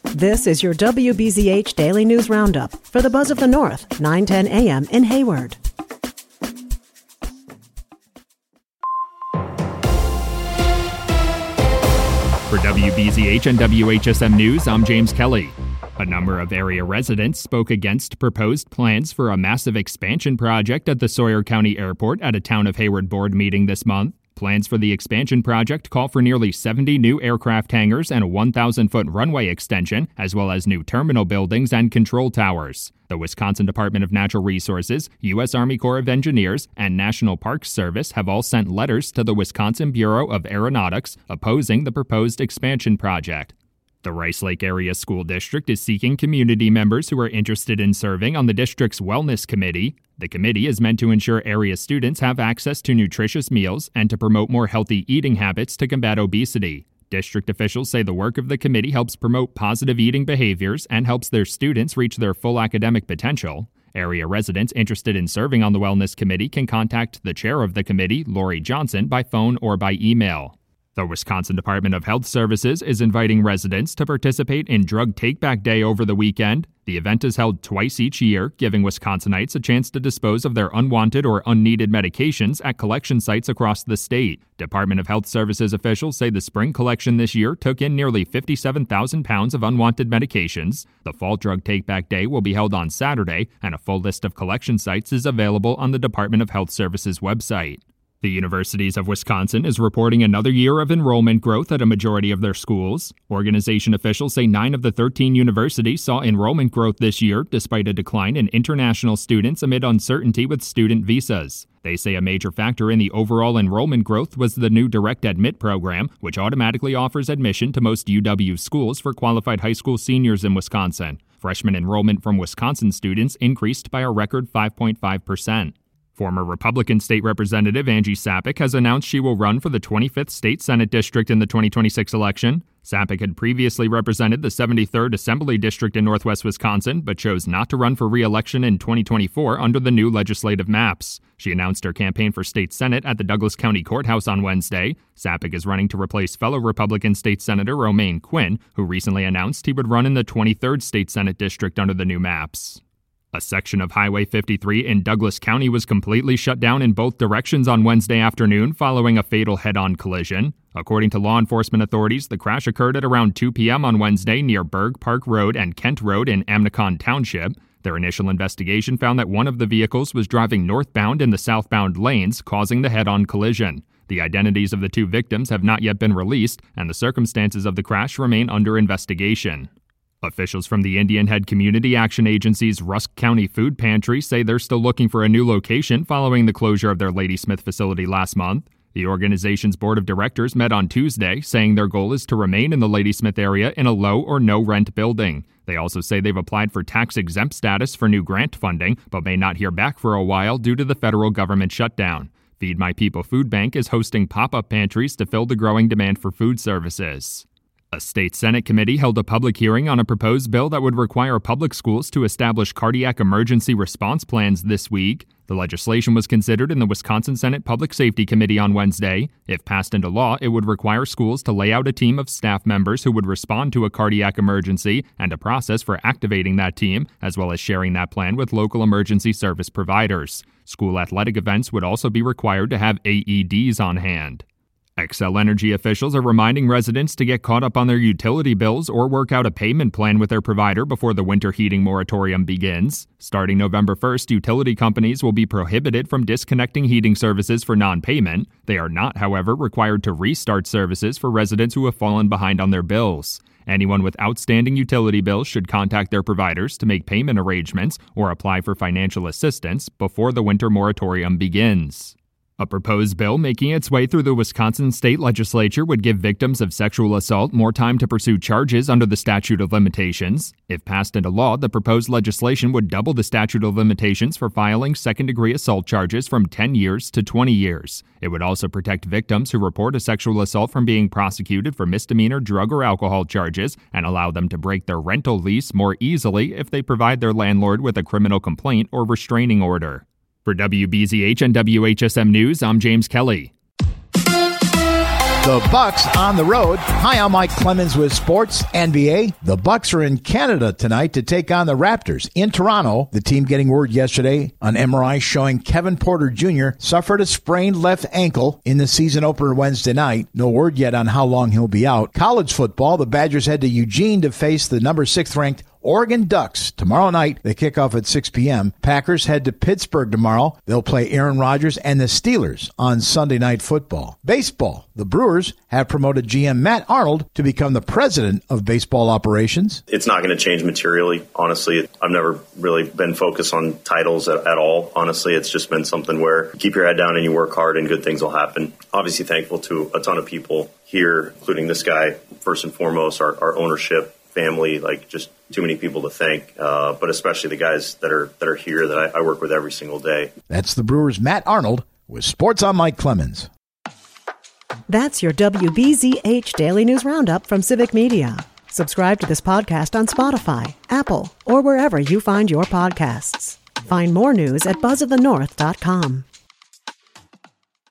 This is your WBZH Daily News Roundup for the Buzz of the North, 9:10 a.m. in Hayward. For WBZH and WHSM News, I'm James Kelly. A number of area residents spoke against proposed plans for a massive expansion project at the Sawyer County Airport at a Town of Hayward board meeting this month. Plans for the expansion project call for nearly 70 new aircraft hangars and a 1,000-foot runway extension, as well as new terminal buildings and control towers. The Wisconsin Department of Natural Resources, U.S. Army Corps of Engineers, and National Parks Service have all sent letters to the Wisconsin Bureau of Aeronautics opposing the proposed expansion project. The Rice Lake Area School District is seeking community members who are interested in serving on the district's Wellness Committee. The committee is meant to ensure area students have access to nutritious meals and to promote more healthy eating habits to combat obesity. District officials say the work of the committee helps promote positive eating behaviors and helps their students reach their full academic potential. Area residents interested in serving on the Wellness Committee can contact the chair of the committee, Lori Johnson, by phone or by email. The Wisconsin Department of Health Services is inviting residents to participate in Drug Take-Back Day over the weekend. The event is held twice each year, giving Wisconsinites a chance to dispose of their unwanted or unneeded medications at collection sites across the state. Department of Health Services officials say the spring collection this year took in nearly 57,000 pounds of unwanted medications. The Fall Drug Take-Back Day will be held on Saturday, and a full list of collection sites is available on the Department of Health Services website. The Universities of Wisconsin is reporting another year of enrollment growth at a majority of their schools. Organization officials say 9 of the 13 universities saw enrollment growth this year, despite a decline in international students amid uncertainty with student visas. They say a major factor in the overall enrollment growth was the new Direct Admit program, which automatically offers admission to most UW schools for qualified high school seniors in Wisconsin. Freshman enrollment from Wisconsin students increased by a record 5.5%. Former Republican State Representative Angie Sapek has announced she will run for the 25th State Senate District in the 2026 election. Sapek had previously represented the 73rd Assembly District in northwest Wisconsin, but chose not to run for re-election in 2024 under the new legislative maps. She announced her campaign for State Senate at the Douglas County Courthouse on Wednesday. Sapek is running to replace fellow Republican State Senator Romaine Quinn, who recently announced he would run in the 23rd State Senate District under the new maps. A section of Highway 53 in Douglas County was completely shut down in both directions on Wednesday afternoon following a fatal head-on collision. According to law enforcement authorities, the crash occurred at around 2 p.m. on Wednesday near Berg Park Road and Kent Road in Amnicon Township. Their initial investigation found that one of the vehicles was driving northbound in the southbound lanes, causing the head-on collision. The identities of the 2 victims have not yet been released, and the circumstances of the crash remain under investigation. Officials from the Indian Head Community Action Agency's Rusk County Food Pantry say they're still looking for a new location following the closure of their Ladysmith facility last month. The organization's board of directors met on Tuesday, saying their goal is to remain in the Ladysmith area in a low or no rent building. They also say they've applied for tax-exempt status for new grant funding, but may not hear back for a while due to the federal government shutdown. Feed My People Food Bank is hosting pop-up pantries to fill the growing demand for food services. A state Senate committee held a public hearing on a proposed bill that would require public schools to establish cardiac emergency response plans this week. The legislation was considered in the Wisconsin Senate Public Safety Committee on Wednesday. If passed into law, it would require schools to lay out a team of staff members who would respond to a cardiac emergency and a process for activating that team, as well as sharing that plan with local emergency service providers. School athletic events would also be required to have AEDs on hand. Xcel Energy officials are reminding residents to get caught up on their utility bills or work out a payment plan with their provider before the winter heating moratorium begins. Starting November 1st, utility companies will be prohibited from disconnecting heating services for non-payment. They are not, however, required to restart services for residents who have fallen behind on their bills. Anyone with outstanding utility bills should contact their providers to make payment arrangements or apply for financial assistance before the winter moratorium begins. A proposed bill making its way through the Wisconsin state legislature would give victims of sexual assault more time to pursue charges under the statute of limitations. If passed into law, the proposed legislation would double the statute of limitations for filing second-degree assault charges from 10 years to 20 years. It would also protect victims who report a sexual assault from being prosecuted for misdemeanor drug or alcohol charges and allow them to break their rental lease more easily if they provide their landlord with a criminal complaint or restraining order. For WBZH and WHSM News, I'm James Kelly. The Bucks on the road. Hi, I'm Mike Clemens with Sports NBA. The Bucks are in Canada tonight to take on the Raptors in Toronto. The team getting word yesterday on MRI showing Kevin Porter Jr. suffered a sprained left ankle in the season opener Wednesday night. No word yet on how long he'll be out. College football, the Badgers head to Eugene to face the number 6th ranked Oregon Ducks. Tomorrow night, they kick off at 6 p.m. Packers head to Pittsburgh tomorrow. They'll play Aaron Rodgers and the Steelers on Sunday Night Football. Baseball. The Brewers have promoted GM Matt Arnold to become the president of baseball operations. It's not going to change materially. Honestly, I've never really been focused on titles at all. Honestly, it's just been something where you keep your head down and you work hard and good things will happen. Obviously thankful to a ton of people here, including this guy, first and foremost, our ownership, family, like just too many people to thank, but especially the guys that are here that I work with every single day. That's the Brewers' Matt Arnold with Sports on Mike Clemens. That's your WBZH Daily News Roundup from Civic Media. Subscribe to this podcast on Spotify, Apple, or wherever you find your podcasts. Find more news at buzzofthenorth.com.